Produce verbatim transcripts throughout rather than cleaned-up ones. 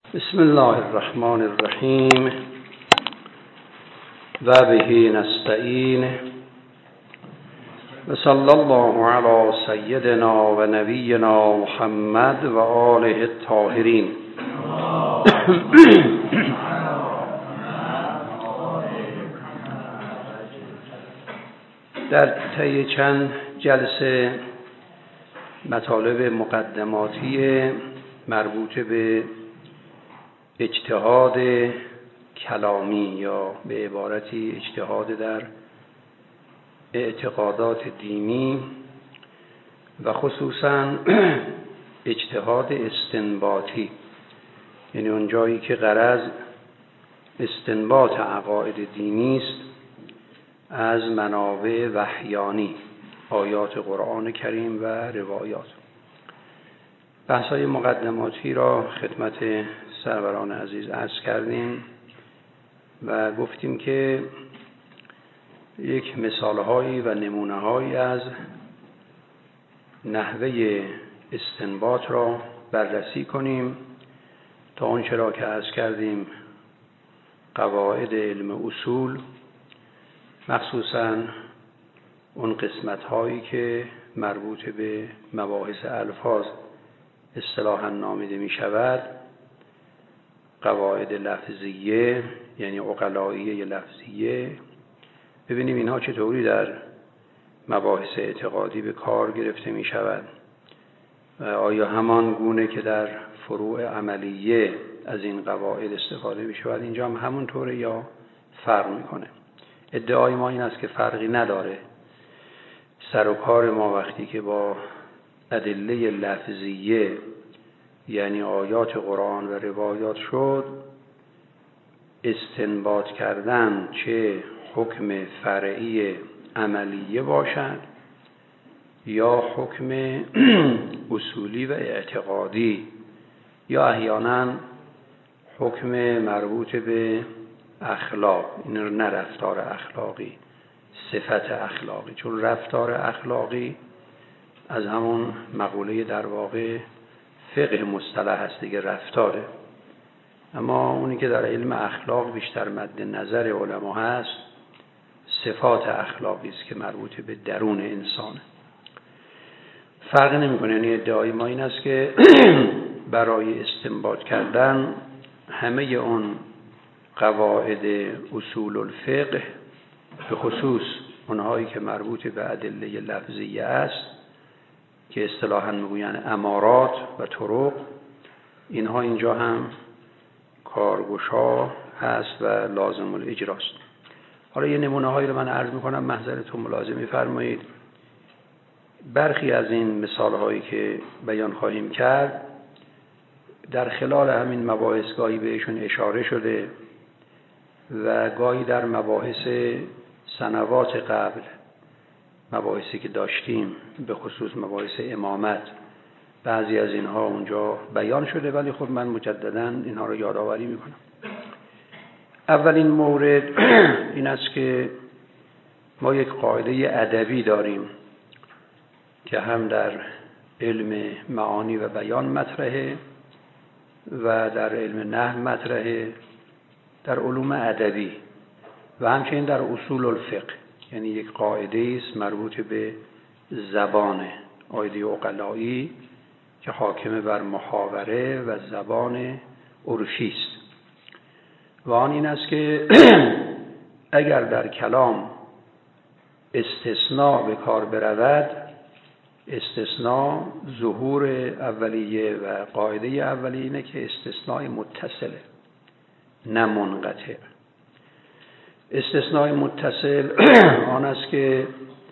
بسم الله الرحمن الرحیم و به نستعین و صلی الله علی سیدنا و نبینا محمد و آله الطاهرین. در طی چند جلسه مطالب مقدماتی مربوط به اجتهاد کلامی یا به عبارتی اجتهاد در اعتقادات دینی و خصوصا اجتهاد استنباطی، یعنی اون جایی که غرض استنباط عقاید دینی است از منابع وحیانی، آیات قرآن کریم و روایات. بحث‌های مقدماتی را خدمت سروران عزیز عرض کردیم و گفتیم که یک مثال‌هایی و نمونه‌هایی از نحوه استنباط را بررسی کنیم تا آنچه را که عرض کردیم قواعد علم اصول، مخصوصاً اون قسمت‌هایی که مربوط به مباحث الفاظ اصطلاحاً نامیده می شود، قواعد لفظیه یعنی عقلاییه لفظیه، ببینیم اینها چطوری در مباحث اعتقادی به کار گرفته می شود و آیا همان گونه که در فروع عملیه از این قواعد استفاده می شود اینجا هم همون طوره یا فرق می کنه. ادعای ما این است که فرقی نداره. سر و کار ما وقتی که با ادله لفظیه یعنی آیات قرآن و روایات شد، استنباط کردن چه حکم فرعی عملیه باشد یا حکم اصولی و اعتقادی یا احیانا حکم مربوط به اخلاق، این نه رفتار اخلاقی، صفت اخلاقی، چون رفتار اخلاقی از همون مقوله در واقع فقه مصطلح هست دیگه، رفتاره. اما اونی که در علم اخلاق بیشتر مد نظر علما هست صفات اخلاقی است که مربوط به درون انسانه. فرق نمی‌کنه. یعنی ادعای ما این است که برای استنباط کردن همه اون قواعد اصول الفقه، به خصوص اونهایی که مربوط به ادله لفظیه است که اصطلاحاً میگویند امارات و طرق، اینها اینجا هم کارگشا هست و لازم الاجراست. حالا یه نمونه هایی رو من عرض میکنم، محضرتون ملاحظه میفرمایید. برخی از این مثال هایی که بیان خواهیم کرد در خلال همین مباحث گاهی بهشون اشاره شده و گاهی در مباحث سنوات قبل، مباحثی که داشتیم به خصوص مباحث امامت، بعضی از اینها اونجا بیان شده، ولی خب من مجدداً اینها رو یادآوری میکنم. اولین مورد این است که ما یک قاعده ادبی داریم که هم در علم معانی و بیان مطرحه و در علم نحو مطرحه، در علوم ادبی و همچنین در اصول الفقه. یعنی یک قاعده است مربوط به زبان، قاعده عقلایی که حاکم بر محاوره و زبان عرفی است. و آن این است که اگر در کلام استثناء به کار برود، استثناء ظهور اولیه و قاعده اولیه اینه که استثناء متصله نه منقطع. استثناء متصل آن است که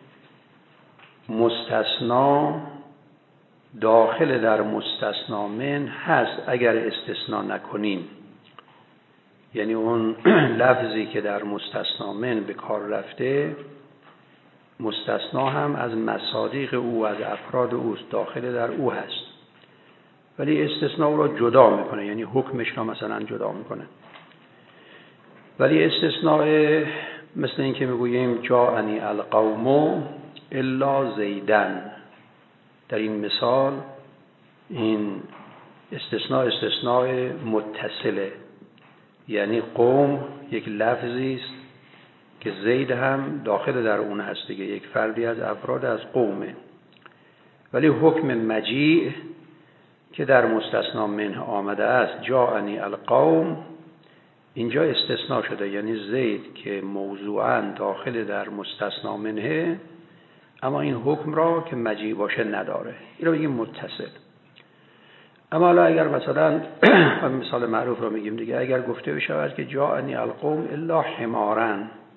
مستثنا داخل در مستثنا من هست اگر استثناء نکنیم. یعنی اون لفظی که در مستثنا من به کار رفته، مستثنا هم از مصادیق او، از افراد اوست، داخل در او هست، ولی استثناء را جدا میکنه، یعنی حکمش را مثلا جدا میکنه. ولی استثناء مثل این که میگوییم جاءنی القوم الا زیدن، در این مثال این استثناء استثناء متصله، یعنی قوم یک لفظی است که زید هم داخل در اون هست دیگه، یک فردی از افراد از قومه. ولی حکم مجیع که در مستثنا منه آمده است، جاءنی القوم، اینجا استثناء شده، یعنی زید که موضوعاً داخل در مستثنا منه، اما این حکم را که مجیع باشه نداره، این رو بگیم متصل. اما حالا اگر مثلا مثال معروف رو میگیم دیگه، اگر گفته بشود که جاءنی القوم الا حماراً،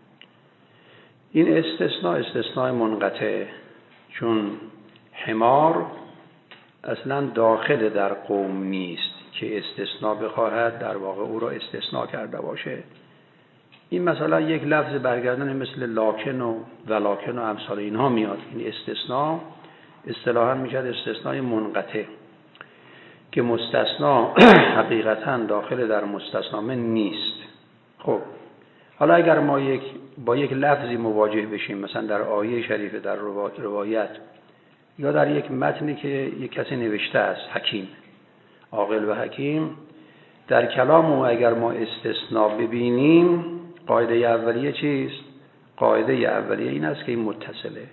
این استثناء استثناء منقطع، چون حمار اصلا داخل در قوم نیست که استثناء بخواهد در واقع او را استثناء کرده باشه. این مثلا یک لفظ برگردن مثل لاکن و ولکن و امثال اینها میاد، این استثناء اصطلاحاً میشه استثناء منقطع که مستثنا حقیقتاً داخل در مستثنا من نیست. خب حالا اگر ما یک با یک لفظی مواجه بشیم، مثلا در آیه شریفه، در روایت، یا در یک متنی که یک کسی نوشته است، حکیم، عاقل و حکیم، در کلام او اگر ما استثناء ببینیم، قاعده اولیه چیست؟ قاعده اولیه این است که این متصله،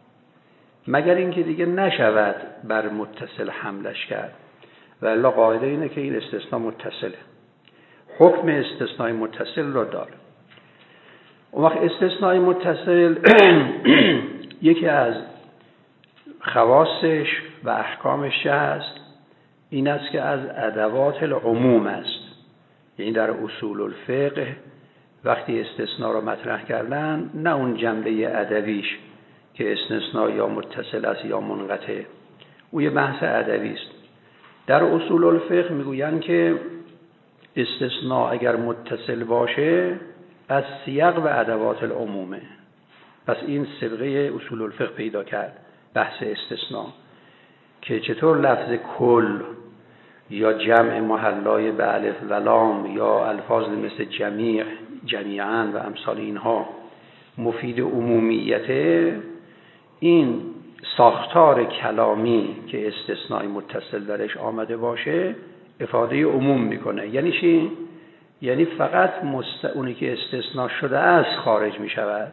مگر اینکه دیگه نشود بر متصل حملش کرد، و الا قاعده اینه که این استثناء متصله، حکم استثناء متصل رو داره. اون وقت استثناء متصل یکی از خواصش و احکامش هست این است که از ادوات العموم است. یعنی در اصول الفقه وقتی استثناء رو مطرح کردن، نه اون جنبه ادبیش که استثناء یا متصل است یا منقطع، او یه بحث ادبی است. در اصول الفقه میگویند که استثناء اگر متصل باشه از سیاق و ادوات العمومه. پس این صبغه اصول الفقه پیدا کرد، بحث استثناء، که چطور لفظ کل یا جمع محلای به الف و لام یا الفاظ مثل جمیع، جمیعاً و امثال اینها مفید عمومیته، این ساختار کلامی که استثناء متصل درش آمده باشه افاده عموم میکنه. یعنی چی؟ یعنی فقط مست... اونی که استثناء شده است خارج میشود،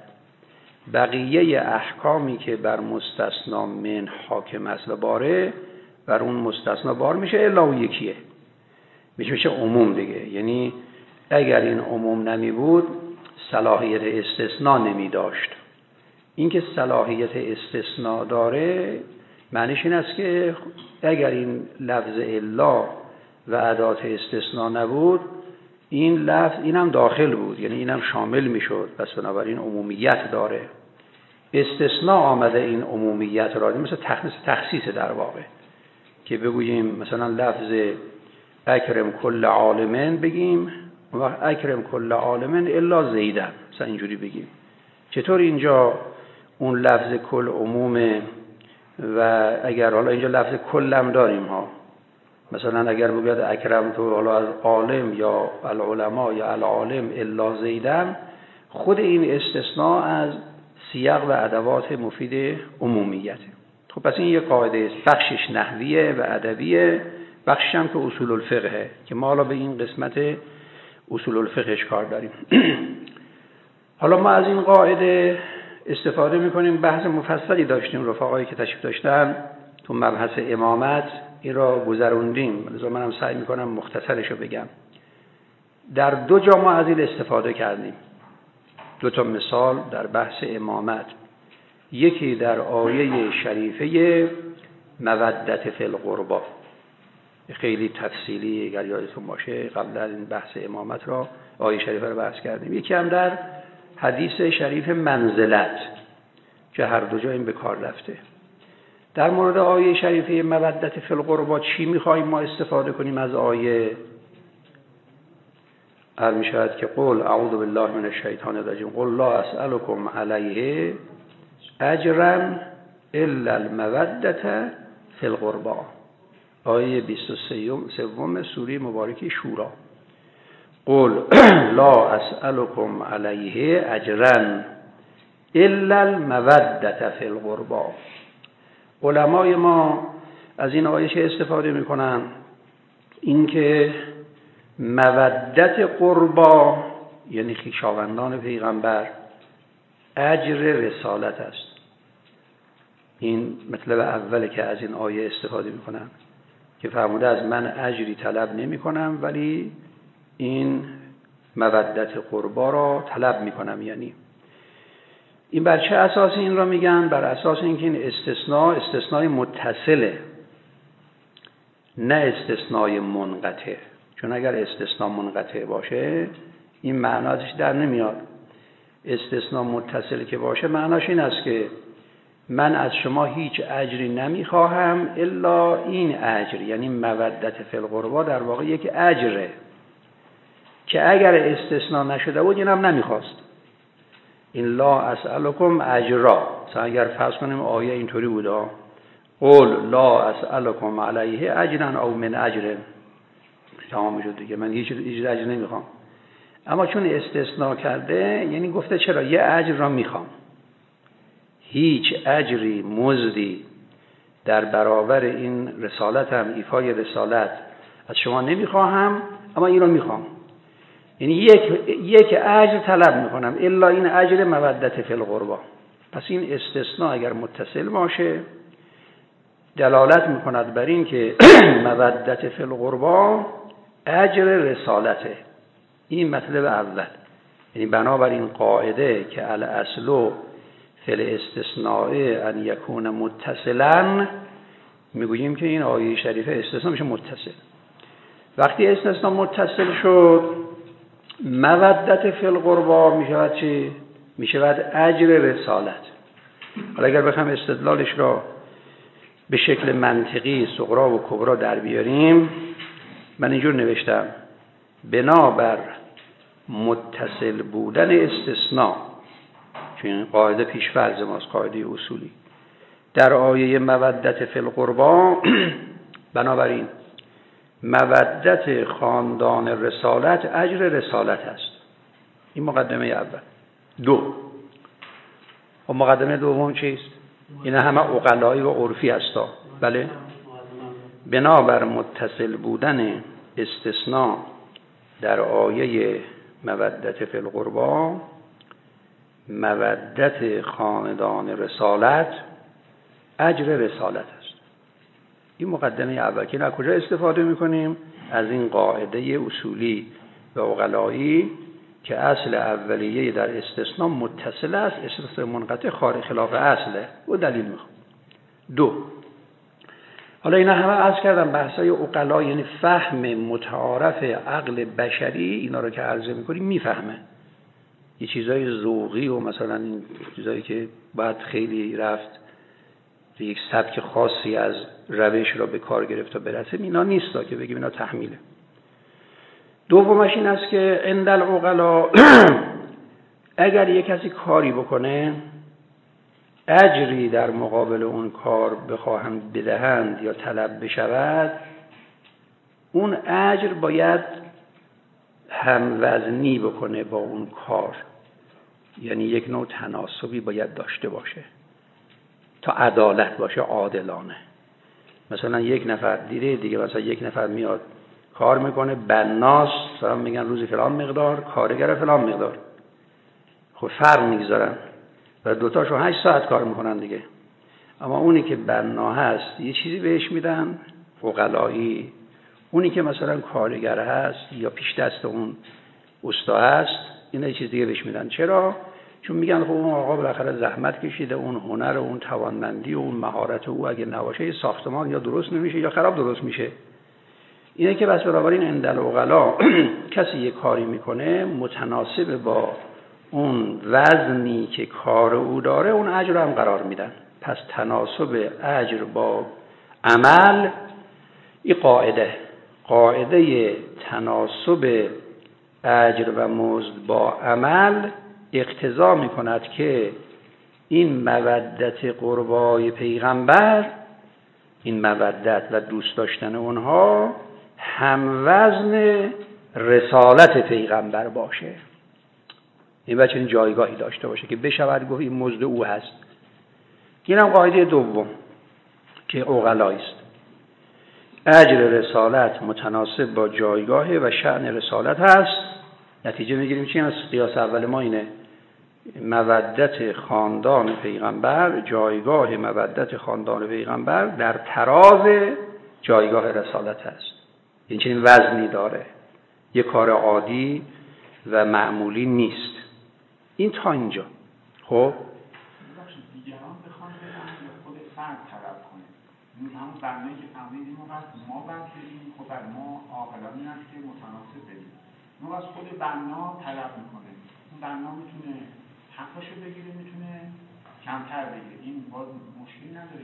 بقیه احکامی که بر مستثنا من حاکم است و باره بر اون مستثنا بار میشه، الا اون یکیه، میشه میشه عموم دیگه. یعنی اگر این عموم نمی بود صلاحیت استثناء نمی داشت. این که صلاحیت استثناء داره معنیش این است که اگر این لفظ الا و ادات استثناء نبود، این لفظ اینم داخل بود، یعنی اینم شامل میشد، پس بنابراین عمومیت داره. استثناء آمده این عمومیت را، مثل تخصیص تخصیص در واقع، که بگوییم مثلا لفظ اکرم کل عالمن بگیم، و اکرم کل عالمن الا زیدن، مثلا اینجوری بگیم. چطور اینجا اون لفظ کل عمومه و اگر حالا اینجا لفظ کلم داریم ها، مثلا اگر بگوید اکرم تو حالا از عالم یا العلماء یا العالم الا زیدن، خود این استثناء از سیاق و ادوات مفید عمومیته. خب پس این یک قاعده است، بخشش نحویه و ادبیه، بخشش هم که اصول الفقهه، که ما حالا به این قسمت اصول الفقهش کار داریم. حالا ما از این قاعده استفاده میکنیم، بحث مفصلی داشتیم، رفقایی که تشریف داشتن تو مبحث امامت این را گذروندیم، لذا منم سعی میکنم مختصرشو بگم. در دو جا ما از این استفاده کردیم، دو تا مثال در بحث امامت، یکی در آیه شریفه مودت فی القربا، خیلی تفصیلی اگر یادتون باشه قبلا این بحث امامت را آیه شریفه رو بحث کردیم. یکی هم در حدیث شریف منزلت که هر دو جا این به کار رفته. در مورد آیه شریفه مودت فی القربا چی می‌خوایم ما استفاده کنیم از آیه؟ هر میشود که قل اعوذ بالله من الشیطان الرجیم قل لا اسألكم علیه اجرا الا المودة فی القربا، آیه بیست و سه سوره مبارکه شورا. قل لا اسألكم علیه اجرا الا المودة فی القربا. علمای ما از این آیه چه استفاده میکنن؟ اینکه مودت قربا یعنی خویشاوندان پیغمبر اجر رسالت است. این مطلب اوله که از این آیه استفاده میکنم که فرموده از من اجری طلب نمی کنم ولی این مودت قربا را طلب میکنم. یعنی این بر چه اساس این را میگن؟ بر اساس اینکه این استثناء استثنای متصله نه استثنای منقطع. چون اگر استثناء منقطع باشه این معناش در نمیاد. استثناء متصل که باشه معناش این است که من از شما هیچ اجری نمیخواهم الا این اجر، یعنی مودت فی القربا در واقع یک اجره که اگر استثناء نشده بود اینم نمیخواست. این لا اسألکم اجرا، مثلا اگر فرض کنیم آیه اینطوری بوده قول لا اسألکم علیه اجرا او من اجر، تمام شد دیگه، من هیچ اجر نمیخوام. اما چون استثناء کرده یعنی گفته چرا یه اجر را میخوام، هیچ اجری مزدی در برابر این رسالتم، ایفای رسالت از شما نمیخواهم اما این را میخوام. یعنی یک یک اجر طلب میکنم الا این اجر مودت فی القربا. پس این استثناء اگر متصل باشه دلالت میکند بر این که مودت فی القربا اجر رسالته. این مطلب اول. یعنی بنابراین قاعده که الاصل فی الاستثناء ان یکون متصلا، میگوییم که این آیه شریفه استثناء میشه متصل. وقتی استثناء متصل شد مودت فی القربا میشود چی؟ میشود اجر رسالت. حالا اگر بخوام استدلالش را به شکل منطقی صغرا و کبرا در بیاریم، من اینجور نوشتم بنابر متصل بودن استثناء، چون این قاعده پیش‌فرض ماست، قاعده اصولی در آیه مودت فی القربا، بنابراین مودت خاندان رسالت اجر رسالت است. این مقدمه اول. دو، و مقدمه دوم چیست؟ این همه عقلایی و عرفی هستا. بله، بنابر متصل بودن استثناء در آیه مودت فی القربا، مودت خاندان رسالت اجر رسالت است. این مقدمه اول که از کجا استفاده میکنیم؟ از این قاعده اصولی و عقلایی که اصل اولیه در استثناء متصل است، استثناء منقطع خارج خلاف اصله. و دلیل میخوام. دو، حالا اینا همه عرض کردم بحثای عقلا، یعنی فهم متعارف عقل بشری اینا رو که عرض میکنیم میفهمه. یه چیزای ذوقی و مثلا این چیزایی که باید خیلی رفت یک سبک خاصی از روش را به کار گرفت و برسه، اینا نیست که بگیم اینا تحمیله. دومش این است که عند العقلا اگر یک کسی کاری بکنه اجری در مقابل اون کار بخواهند بدهند یا طلب بشود، اون اجر باید هموزنی بکنه با اون کار، یعنی یک نوع تناسبی باید داشته باشه تا عدالت باشه، عادلانه. مثلا یک نفر دیره دیگه، مثلا یک نفر میاد کار میکنه بناس، مثلا میگن روزی فلان مقدار، کارگر فلان مقدار، خب فرق میگذارن و دوتاشو هشت ساعت کار میکنن دیگه. اما اونی که بنا هست یه چیزی بهش میدن عقلایی، اونی که مثلا کارگر هست یا پیش دست اون استا هست اینا یه چیز دیگه بهش میدن. چرا؟ چون میگن خب اون آقا بالاخره زحمت کشیده، اون هنر و اون توانمندی و اون مهارت او اگه نباشه یه ساختمان یا درست نمیشه یا خراب درست میشه. اینه که بس بنابراین عند العقلا کسی یه کاری میکنه متناسب با اون وزنی که کار او داره اون اجر هم قرار میدن. پس تناسب اجر با عمل، این قاعده قاعده تناسب اجر و مزد با عمل اقتضا میکند که این مودت قربای پیغمبر، این مودت و دوست داشتن اونها هم وزن رسالت پیغمبر باشه. این بچه این جایگاهی داشته باشه که بشود گفت این مزد او هست. این هم قاعده دوم که عقلایی است. اجر رسالت متناسب با جایگاه و شأن رسالت هست. نتیجه میگیریم چی؟ از قیاس اول ما اینه، مودت خاندان پیغمبر، جایگاه مودت خاندان پیغمبر در تراز جایگاه رسالت هست. این چنین وزنی داره، یک کار عادی و معمولی نیست. این تا اینجا. خب دیگران بخوان برن یا خود فرد طلب کنه، این همون برنامه‌ای که فهمیدیم ما بعد ما بعد بدیم، خب بر ما عاقلانه این است که متناسب بدیم. ما از خود بنا طلب میکنه، اون بنا میتونه حقشو بگیره، میتونه کمتر بگیره، این باز مشکلی نداره.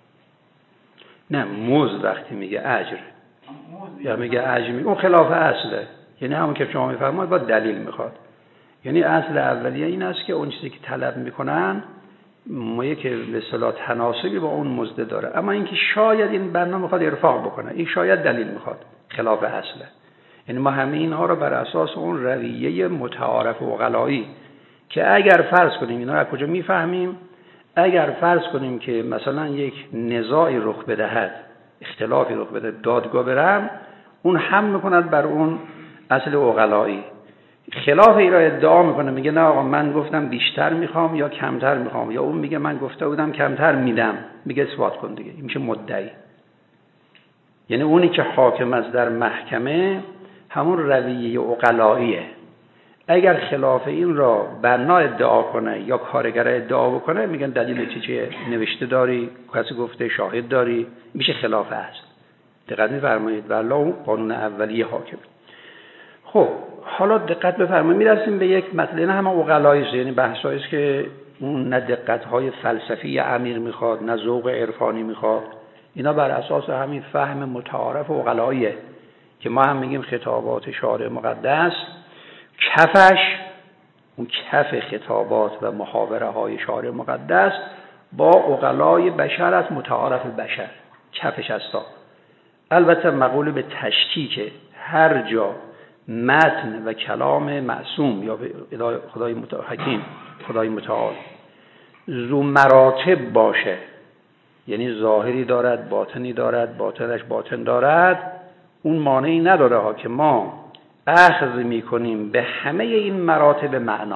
نه، مزد وقتی میگه اجر یا میگه اجر میگه اون خلاف اصله، یعنی همون که شما میفرمایید با دلیل میخواد. یعنی اصل اولیه این است که اون چیزی که طلب میکنن ما که به اصطلاح تناسبی با اون مزد داره، اما اینکه شاید این بنا میخواد ارفاق بکنه، این شاید دلیل میخواد، خلاف اصله. یعنی ما همه اینها رو بر اساس اون رویه متعارف و عقلایی که اگر فرض کنیم اینا از کجا میفهمیم، اگر فرض کنیم که مثلا یک نزاعی رخ بدهد، اختلافی رخ بده، دادگاه برم، اون هم میکند بر اون اصل عقلایی، خلاف ای را ادعا میکنه، میگه نه آقا من گفتم بیشتر میخوام یا کمتر میخوام، یا اون میگه من گفته بودم کمتر میدم، میگه اثبات کن دیگه، این میشه مدعی. یعنی اونی که حاکم است در محکمه همون رویه عقلاییه. اگر خلاف این را بنا ادعا کنه یا کارگر ادعا بکنه، میگن دلیل چی چیه؟ نوشته داری؟ کسی گفته؟ شاهد داری؟ میشه خلاف است. دقت می‌فرمایید؟ والله اون قانون اولیه حاکم. خب حالا دقت بفرمایید، میرسیم به یک مطلب، نه همه عقلایی است، یعنی بحثایی است که اون نه دقت‌های فلسفی عمیق میخواد، نه ذوق عرفانی میخواد. اینا بر اساس همین فهم متعارف و عقلاییه که ما هم میگیم خطابات شارع مقدس کفش، اون کف خطابات و محاوره های شارع مقدس با عقلای بشر از متعارف بشر کفش هستا. البته مقوله به تشکیک هر جا متن و کلام معصوم یا خدای حکیم، خدای متعال ذو مراتب باشه، یعنی ظاهری دارد، باطنی دارد، باطنش باطن دارد، اون مانعی نداره ها که ما اخذ میکنیم به همه این مراتب معنا،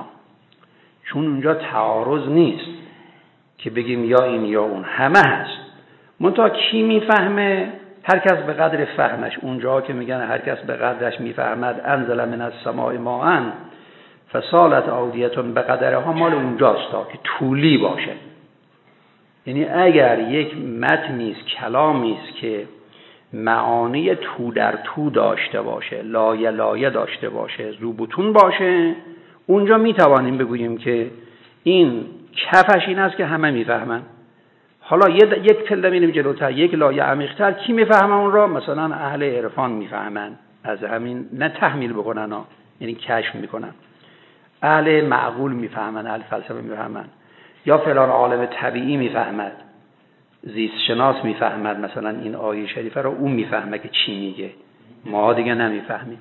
چون اونجا تعارض نیست که بگیم یا این یا اون، همه هست. منتها کی میفهمه؟ هر کس به قدر فهمش. اونجا که میگن هر کس به قدرش میفهمد، انزل من السماء ماء فسالت اودیتون به قدرها، مال اونجاست تا که طولی باشه. یعنی اگر یک متنی است، کلامی است که معانی تو در تو داشته باشه، لایه لایه داشته باشه، زوبتون باشه، اونجا میتوانیم بگوییم که این کفش این است که همه میفهمن. حالا یک تله میریم جلوتر، یک لایه عمیق‌تر، کی میفهمه اون را؟ مثلا اهل عرفان میفهمن، از همین نه تحمیل بکنن ها، یعنی کشف میکنن. اهل معقول میفهمن، اهل فلسفه میفهمن، یا فلان عالم طبیعی میفهمد، زیست شناس میفهمد مثلا این آیه شریفه رو، اون میفهمه که چی میگه، ما دیگه نمیفهمیم.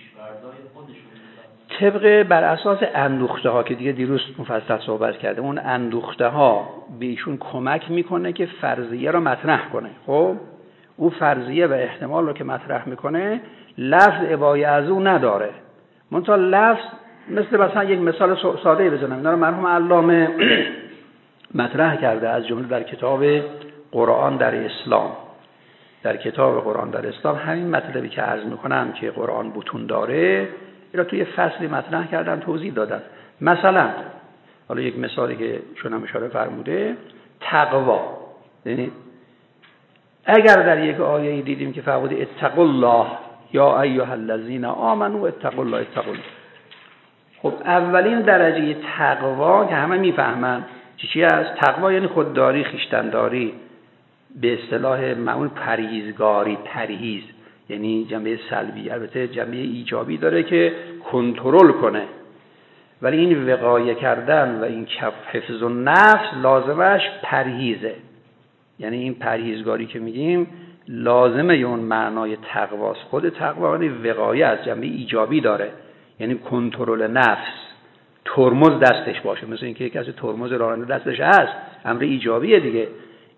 طبق بر اساس اندوخته ها که دیگه دیروز مفصل صحبت کرده، اون اندوخته ها به ایشون کمک میکنه که فرضیه رو مطرح کنه. خب اون فرضیه و احتمال رو که مطرح میکنه لفظ عبای از او نداره، منتها لفظ مثل مثلا یک مثال ساده بزنم، اینا رو مرحوم علامه مطرح کرده، از جمله در کتاب قرآن در اسلام. در کتاب قرآن در اسلام همین مطلبی که عرض میکنم که قرآن بطون داره، اینا توی فصلی مطرح کردن، توضیح دادن. مثلا حالا یک مثالی که چون هم اشاره فرموده، تقوا. یعنی اگر در یک آیه دیدیم که فرموده اتقوا الله یا ایها الذین آمنوا اتقوا الله اتقوا الله، خب اولین درجه تقوا که همه میفهمن چی چی است؟ تقوا یعنی خودداری، خویشتن‌داری، به اصطلاح معمول پرهیزگاری، پرهیز یعنی جنبه سلبی، البته جنبه ایجابی داره که کنترل کنه، ولی این وقایه کردن و این کف حفظ النفس لازمش پرهیزه. یعنی این پرهیزگاری که میگیم لازمه اون معنای تقواست. خود تقوا یعنی وقایه از جنبه ایجابی داره، یعنی کنترل نفس، ترمز دستش باشه، مثل اینکه کسی ترمز راننده دستش هست، امر ایجابیه دیگه.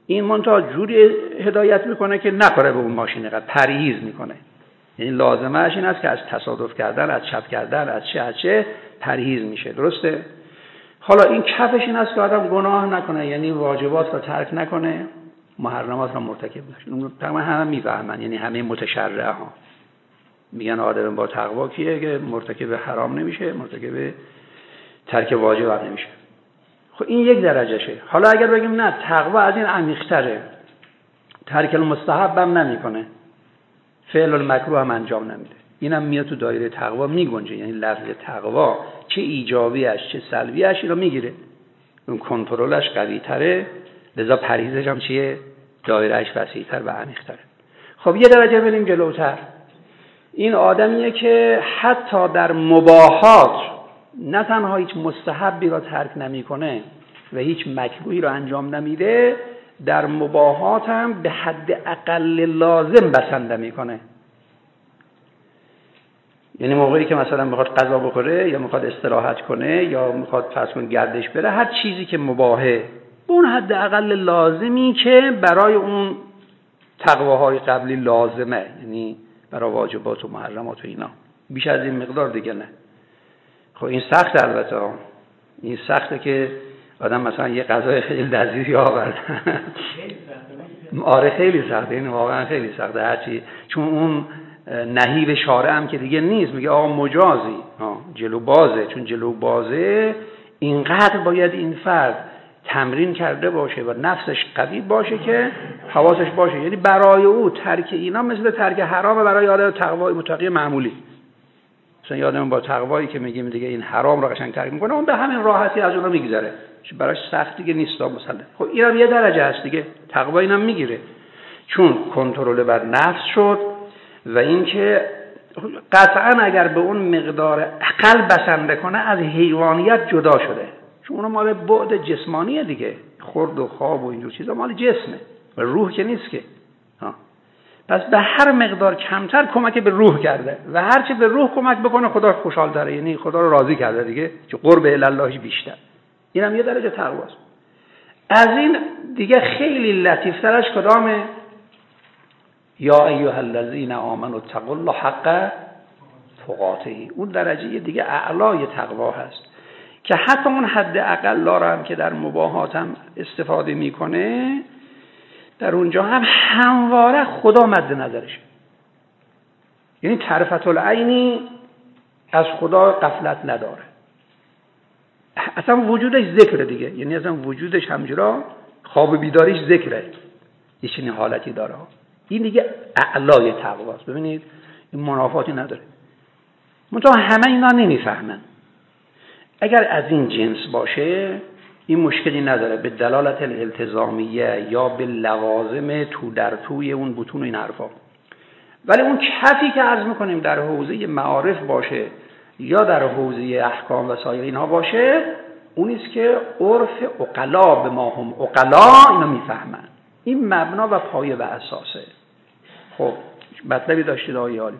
این منتها جوری هدایت میکنه که نخوره به اون ماشین، قد پرهیز میکنه. یعنی لازمه‌اش این است که از تصادف کردن، از چپ کردن، از چه از چه پرهیز میشه. درسته؟ حالا این کفش این است که آدم گناه نکنه، یعنی واجبات رو ترک نکنه، محرمات رو مرتکب نشه. اون تمام همه میفهمن، یعنی همه متشرع ها میگن آدم با تقوا کیه که مرتکب حرام نمیشه، مرتکب ترک واجبات نمیشه. خب این یک درجهشه. حالا اگر بگیم نه تقوا از این عمیق‌تره، ترک المستحب هم نمیکنه، فعل المکروه هم انجام نمیده، اینم میاد تو دایره تقوا میگنجه. یعنی لفظ تقوا چه ایجابیش چه سلبیش اینو میگیره، اون کنترلش قوی تره، لذا پرهیزش هم چیه؟ دایرهش وسیع‌تر و عمیق‌تره. خب یه درجه بریم جلوتر. این آدمیه که حتی در مباحات نه تنها هیچ مستحبی را ترک نمیکنه و هیچ مکروهی را انجام نمیده، در مباحات هم به حد اقل لازم بسنده میکنه. یعنی موقعی که مثلا میخواد غذا بخوره یا میخواد استراحت کنه یا میخواد فرض کن گردش بره، هر چیزی که مباحه به اون حد اقل لازمی که برای اون تقواهای قبلی لازمه، یعنی برای واجبات و محرمات و اینا، بیش از این مقدار دیگه نه. خب این سخت، البته این سخته که آدم مثلا یه غذای خیلی لذیذی آورد. آره خیلی سخته، این واقعا خیلی سخته. هرچی چون اون نهیب شارع هم که دیگه نیست، میگه آقا مجازی، جلو بازه. چون جلو بازه اینقدر باید این فرد تمرین کرده باشه و نفسش قوی باشه که حواسش باشه. یعنی برای او ترک اینا مثل ترک حرام برای آدم تقوای متقی معمولی. مثلا یادم با تقوایی که میگیم دیگه این حرام رو قشنگ ترک میکنه، اون به همین راحتی از اون رو میگذره، براش سخت دیگه نیست مثلا. خب اینم یه درجه هست دیگه، تقوا اینم میگیره، چون کنترل بر نفس شد و اینکه قطعا اگر به اون مقدار عقل بسنده کنه از حیوانیت جدا شده، چون اون مال بعد جسمانیه دیگه، خورد و خواب و اینجور چیزا مال جسمه و روح که نیست که. ها. پس به هر مقدار کمتر کمک به روح کرده و هر چه به روح کمک بکنه خدا خوشحال داره، یعنی خدا رو راضی کرده دیگه، چون قرب الهی بیشتر. اینم یه درجه تقواست. از این دیگه خیلی لطیفترش کدامه؟ یا ایها الذین آمنوا اتقوا الله حق تقاته. اون درجه دیگه اعلای تقوا هست که حتی اون حد اقل هم که در مباحات هم استفاده میکنه، در اونجا هم همواره خدا مد نظرشه. یعنی طرفت العینی از خدا غفلت نداره، اصلا وجودش ذکره دیگه، یعنی اصلا وجودش همجورا خواب بیداریش ذکره، یه چنین حالتی داره. این دیگه اعلای تقواست. ببینید این منافاتی نداره. منتها همه اینا نمیفهمن. اگر از این جنس باشه این مشکلی نداره، به دلالت الالتزامیه یا به لوازم تو در توی اون بطون و این حرفا. ولی اون کفی که عرض میکنیم در حوزه معارف باشه یا در حوزه احکام و سایر اینها باشه، اونیست که عرف عقلا به ما هم عقلا اینو میفهمن. این مبنا و پایه و اساسه. خب مطلبی داشتید آقای عالی؟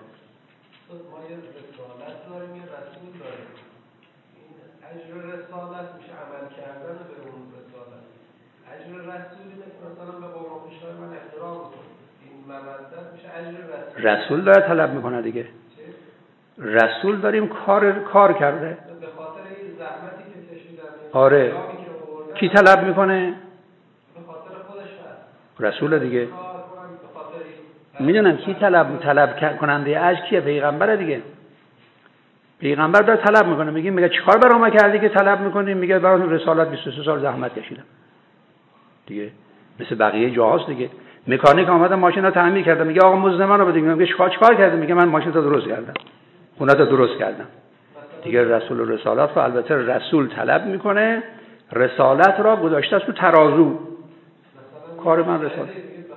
اجر رسالت میشه عمل کردن به اون رسالت. اجر رسولی مثلا به قوم پیشای من احترام کنید، این مودت میشه اجر رسول. رسول داره طلب میکنه دیگه. رسول داریم کار کار کرده. به خاطر این زحمتی که کشیدن. آره. کی طلب میکنه؟ به خاطر خودش هست. رسول دیگه. میدونم کی طلب طلب کننده اجر کیه؟ پیغمبره دیگه. پیغمبر داره طلب میکنه، میگه میگه چیکار برام ما کردی که طلب میکنی؟ میگه برای رسالت بیست و سه سال زحمت کشیدم دیگه، مثل بقیه جاهاست دیگه. مکانیک اومد ماشین رو تعمیر کرده، میگه آقا مزد من رو بده، میگه چیکار چیکار کردی؟ میگه من ماشین رو درست کردم، خونه رو درست کردم دیگه. رسول و رسالت رو البته رسول طلب میکنه، رسالت را گذاشته است تو ترازو. کار من رسالت.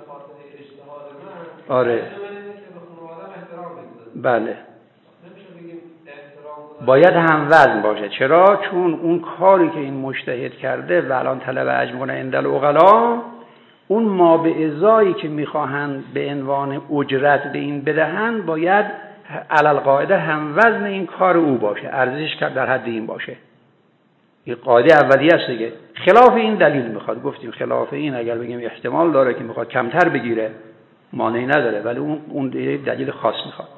آره بله، باید هم وزن باشه. چرا؟ چون اون کاری که این مجتهد کرده و الان طلب اجر میکنه اندل عقلا، اون ما به ازایی که میخواهند به عنوان اجرت به این بدهن باید علل قاعده هم وزن این کار او باشه، ارزشش در حد این باشه. این قاعده اولیه است دیگه. خلاف این دلیل میخواد، گفتیم خلاف این اگر بگیم احتمال داره که میخواد کمتر بگیره مانعی نداره، ولی اون اون دلیل خاص میخواد.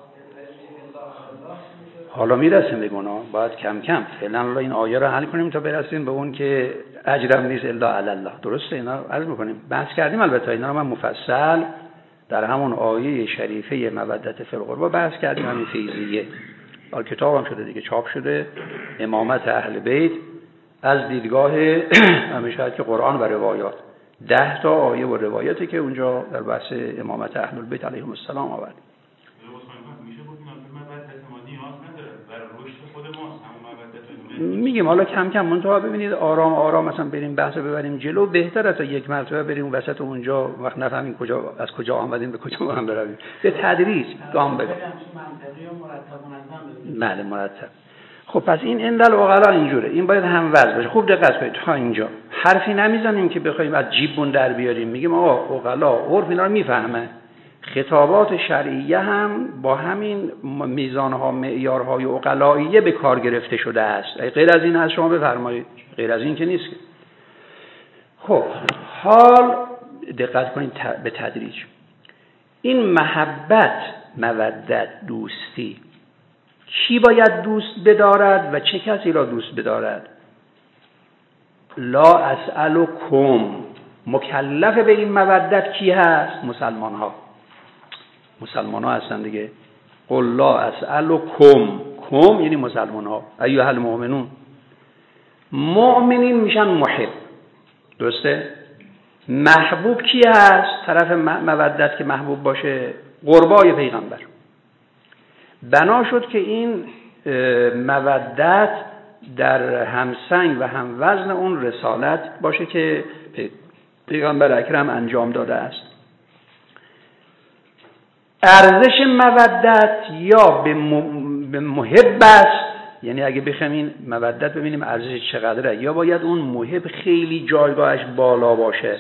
حالا میرسیم به گناه، باید کم کم فعلا این آیه رو حل کنیم تا برسیم به اون که اجرم نیست الا علی الله. درسته؟ اینا رو عرض میکنیم، بحث کردیم، البته اینا رو من مفصل در همون آیه شریفه مودت فی القربا بحث کردیم، همین فیضیه. حالا کتاب هم شده دیگه، چاپ شده، امامت اهل بیت از دیدگاه همیشه که قرآن و روایات، ده تا آیه و روایاتی که اونجا در بحث امامت اهل بیت علیهم السلام آورد. میگیم حالا کم کم منتها ببینید آرام آرام مثلا بریم بحث رو ببریم جلو، بهتره تا یک مرتبه بریم وسط اونجا وقت نفهمیم کجا از کجا آمدیم به کجا هم برویم، به تدریج گام به گام. بله مرتب. خب پس این اندل عقلا اینجوره، این باید هم وزن باشه. خوب دقت کنید تا اینجا حرفی نمیزنیم که بخوایم از جیبمون در بیاریم، میگیم آقا عقلا عرف اینا رو میفهمه. خطابات شرعیه هم با همین میزانها معیارهای عقلاییه به کار گرفته شده است. غیر از این از شما بفرمایید، غیر از این که نیست. خب حال دقت کنید به تدریج. این محبت، مودت، دوستی، کی باید دوست بدارد و چه کسی را دوست بدارد؟ لا اسألکم، مکلف به این مودت کی هست؟ مسلمان ها. مسلمان ها هستن دیگه. قل لا اسألکم، کم یعنی مسلمان ها، ایها المؤمنون. مؤمنین میشن محب، درسته؟ محبوب کی هست؟ طرف مودت که محبوب باشه قربای پیغمبر. بنا شد که این مودت در همسنگ و هم وزن اون رسالت باشه که پیغمبر اکرم انجام داده است. ارزش مودت یا به محب است، یعنی اگه بخوایم این مودت ببینیم ارزش چقدره، یا باید اون محب خیلی جایگاهش بالا باشه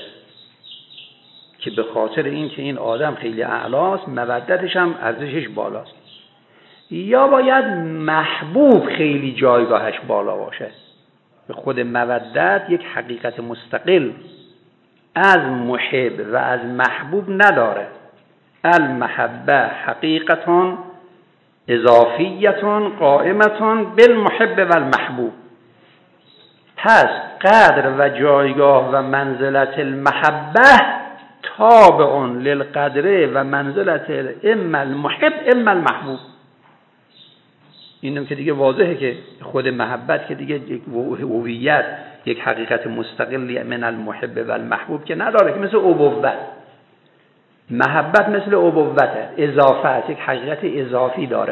که به خاطر این که این آدم خیلی اعلاست مودتش هم ارزشش بالاست، یا باید محبوب خیلی جایگاهش بالا باشه. به خود مودت یک حقیقت مستقل از محب و از محبوب نداره. المحبه حقیقتون اضافیتون قائمتون بالمحب و المحبوب. پس قدر و جایگاه و منزلت المحبه تابع للقدر و منزلت اما المحب اما المحبوب. اینم که دیگه واضحه که خود محبت که دیگه یک هویت، یک حقیقت مستقلی من المحب و المحبوب که نداره، که مثل ابوت. محبت مثل ابوته، اضافت، یک حقیقت اضافی داره.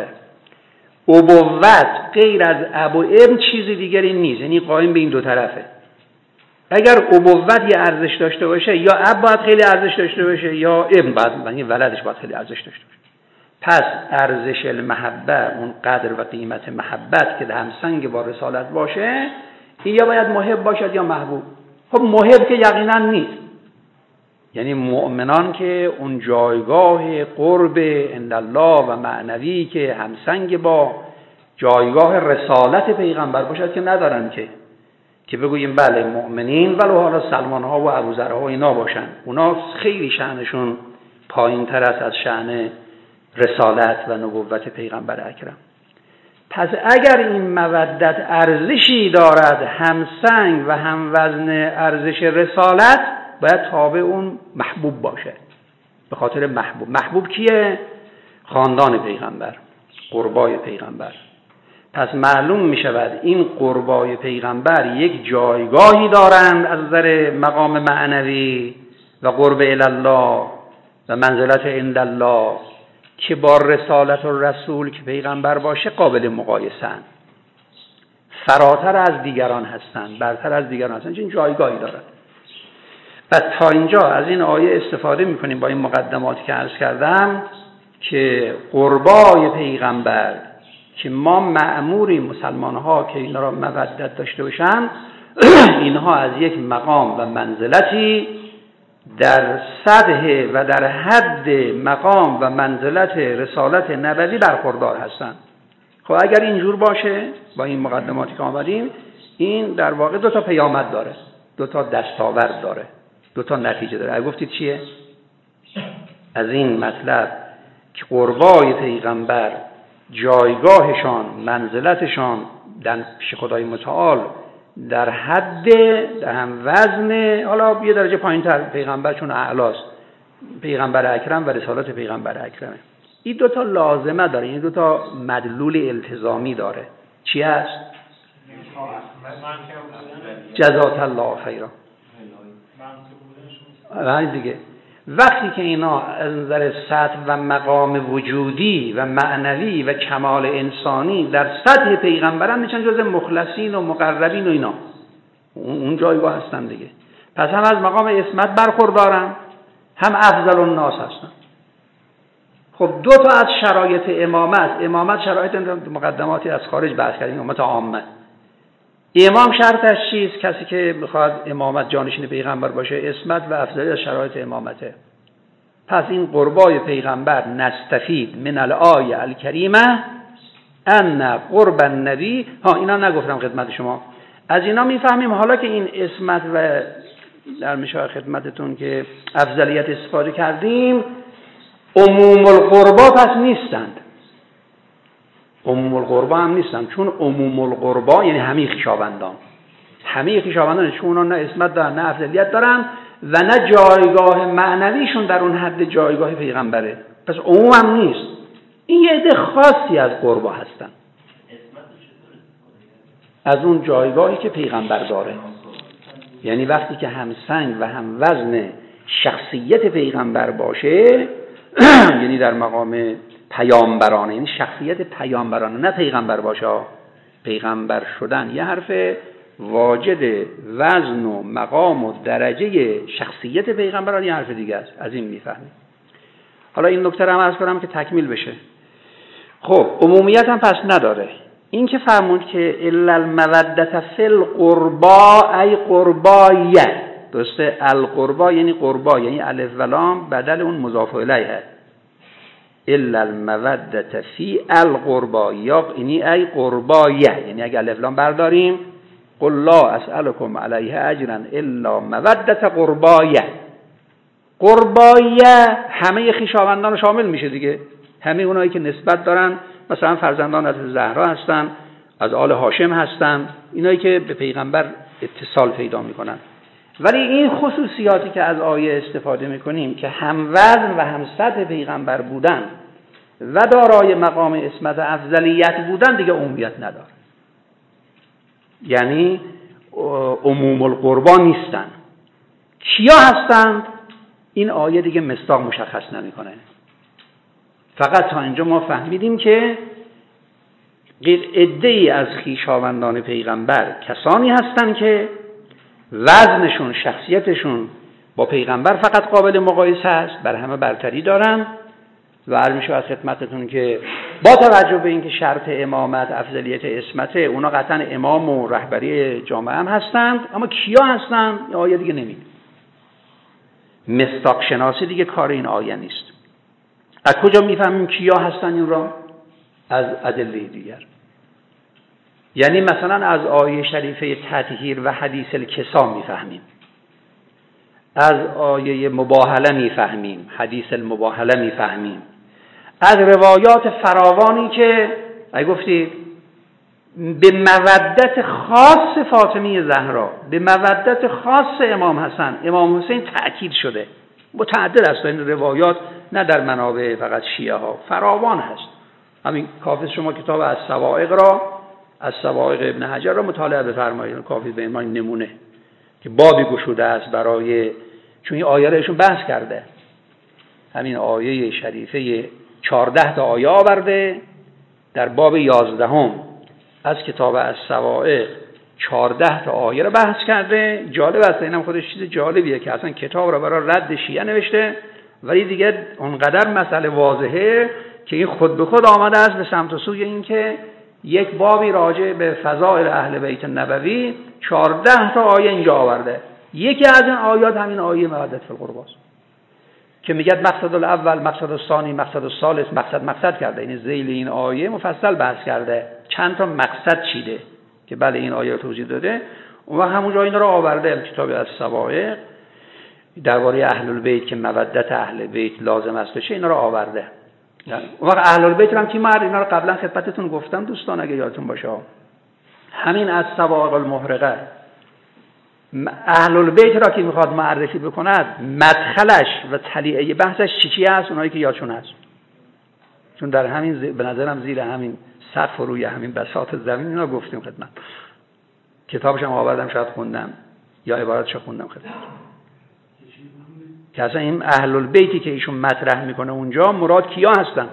ابوت غیر از اب و ابن چیزی دیگری نیست، یعنی قائم به این دو طرفه. اگر ابوت یه ارزش داشته باشه، یا اب باید خیلی ارزش داشته باشه، یا ابن باید، یعنی ولدش باید خیلی ارزش داشته باشه. پس ارزش المحبه، اون قدر و قیمت محبت که همسنگ با رسالت باشه، این یا باید محب باشد یا محبوب. خب محب که یقینا نیست، یعنی مؤمنان که اون جایگاه قرب عند الله و معنوی که همسنگ با جایگاه رسالت پیغمبر باشد که ندارن، که که بگوییم بله مؤمنین ولو حالا سلمان ها و ابوذر ها اینا باشن، اونا خیلی شأنشون پایین تر است از شأن رسالت و نبوت پیغمبر اکرم. پس اگر این مودت ارزشی دارد همسنگ و هم وزن ارزش رسالت، باید تابع اون محبوب باشه. به خاطر محبوب. محبوب کیه؟ خاندان پیغمبر، قربای پیغمبر. پس معلوم می شود این قربای پیغمبر یک جایگاهی دارند از نظر مقام معنوی و قرب الله و منزلت عند الله که با رسالت و رسول که پیغمبر باشه قابل مقایسه‌اند، فراتر از دیگران هستند، برتر از دیگران هستند، این جایگاهی دارند. و تا اینجا از این آیه استفاده میکنیم با این مقدماتی که عرض کردم که قربای پیغمبر که ما مأموریم مسلمان ها که اینا را مودت داشته باشن، اینها از یک مقام و منزلتی در سطح و در حد مقام و منزلت رسالت نبوی برخوردار هستند. خب اگر اینجور باشه با این مقدماتی که آمدیم، این در واقع دو تا پیامد داره، دو تا دستاورد داره، دو تا نتیجه داره. اگه گفتید چیه؟ از این مطلب که قربای پیغمبر جایگاهشان، منزلتشان در پیش خدای متعال در حد در هم وزن، حالا یه درجه پایین‌تر پیغمبر چون اعلاست، پیغمبر اکرم و رسالت پیغمبر اکرمه. این دو تا لازمه داره، این دو تا مدلول التزامی داره. چی هست؟ جزاک الله خیرا. همین دیگه. وقتی که اینا از نظر سطح و مقام وجودی و معنوی و کمال انسانی در سطح پیغمبران میشن جز مخلصین و مقربین و اینا، اون جایگاه هستن دیگه. پس هم از مقام عصمت برخوردارن، هم افضل الناس هستن. خب دو تا از شرایط امامت، امامت شرایط مقدماتی از خارج بحث کردیم، امامت عامه. امام شرطش چیست؟ کسی که بخواد امامت جانشین پیغمبر باشه، عصمت و افضلیت از شرایط امامته. پس این قربای پیغمبر نستفید من الآیه الکریمه ان قرب النبی، ها اینا نگفتم خدمت شما، از اینا میفهمیم حالا که این عصمت و در مشاهد خدمتتون که افضلیت استفاده کردیم، عموم القربا پس نیستند، عموم القربا هم نیستن، چون عموم القربا یعنی همه خویشاوندان، همه خویشاوندان چون اونا نه عصمت دارن نه افضلیت دارن و نه جایگاه معنویشون در اون حد جایگاه پیغمبره، پس عموم هم نیست. این یه عده خاصی از قربا هستن، از اون جایگاهی که پیغمبر داره. یعنی وقتی که هم سنگ و هم وزن شخصیت پیغمبر باشه یعنی در مقام پیامبرانه، یعنی شخصیت پیامبرانه، نه پیغمبر باشه، پیغمبر شدن یه حرف، واجد وزن و مقام و درجه شخصیت پیغمبران یه حرف دیگه است. از این میفهمیم. حالا این نکته رو هم عرض کنم که تکمیل بشه. خب عمومیت هم پس نداره. این که فرمود که الا المودة فی القربا ای قربایه، درسته؟ القربا یعنی قربا، یعنی الف و لام بدل اون مضاف الیه، الا المودة فی القربا یعنی ای قربایه، یعنی اگه الف لام برداریم قل لا اسألكم علیه اجرا الا مودة قربایه، قربایه همه خویشاوندان رو شامل میشه دیگه، همه اونایی که نسبت دارن، مثلا فرزندان از زهرا هستن، از آل هاشم هستن، اینایی که به پیغمبر اتصال پیدا میکنن. ولی این خصوصیاتی که از آیه استفاده میکنیم که هم وزن و هم سطح پیغمبر بودن و دارای مقام عصمت و افضلیت بودن دیگه عمومیت نداره، یعنی عموم القربا نیستن. کیا هستند؟ این آیه دیگه مصداق مشخص نمیکنه. فقط تا اینجا ما فهمیدیم که عده‌ای از خویشاوندان پیغمبر کسانی هستند که وزنشون، شخصیتشون با پیغمبر فقط قابل مقایسه است، بر همه برتری دارن و عرض میشه از خدمتتون که با توجه به اینکه شرط امامت، افضلیت عصمته، اونا قطعا امام و رهبری جامعه هم هستند، اما کیا هستند؟ این آیه دیگه نمیگه. مصداق شناسی دیگه کار این آیه نیست. از کجا میفهمیم کیا هستن این را؟ از ادله دیگر. یعنی مثلا از آیه شریفه تطهیر و حدیث الکسا میفهمیم، از آیه مباهله میفهمیم، حدیث المباهله میفهمیم، از روایات فراوانی که ای گفتید به مودت خاص فاطمی زهرا، به مودت خاص امام حسن، امام حسین تأکید شده. متعدد است این روایات، نه در منابع فقط شیعه ها، فراوان هست. همین کافی شما کتاب از سوائق را، از سوائق ابن حجر را مطالعه بفرمایید، کافی به عنوان نمونه که بابی گشوده است برای، چون این آیه را ایشون بحث کرده، همین آیه شریفه چهارده تا آیه آورده در باب یازدهم از کتاب از سوائق، چهارده تا آیه را بحث کرده. جالب است، اینم خودش چیز جالبیه که اصلا کتاب را برای رد شیعه نوشته، ولی دیگه اونقدر مسئله واضحه که این خود به خود آمده است به سمت و سوی این که یک بابی راجع به فضائل اهل بیت نبوی چهارده تا آیه اینجا آورده. یکی از این آیات همین آیه مودت فی القربا است که میگه مقصد الاول، مقصد الثانی، مقصد الثالث، مقصد مقصد کرده. این ذیل این آیه مفصل بحث کرده، چند تا مقصد چیده. که بله این آیه توضیح داده. اون وقت همونجا اینا رو آورده کتاب از سوائق درباره اهل البیت که مودت اهل بیت لازم است چه اینا رو آورده. اون وقت اهل البیت هم کی مرد اینا رو قبلا خدمتتون گفتم دوستان اگه یادتون باشه. همین از سوائق المحرقه اهل البیت را که میخواد معرفی بکند مدخلش و طلیعه بحثش چی چی هست اونایی که یادشون هست. چون در همین به نظرم زیر همین سقف روی همین بساط زمین اینا گفتیم خدمت. کتابش هم آوردم شاید خوندم یا عبارتش خوندم خدمت. که اصلا این اهل البیتی که ایشون مطرح میکنه اونجا مراد کیا هستن؟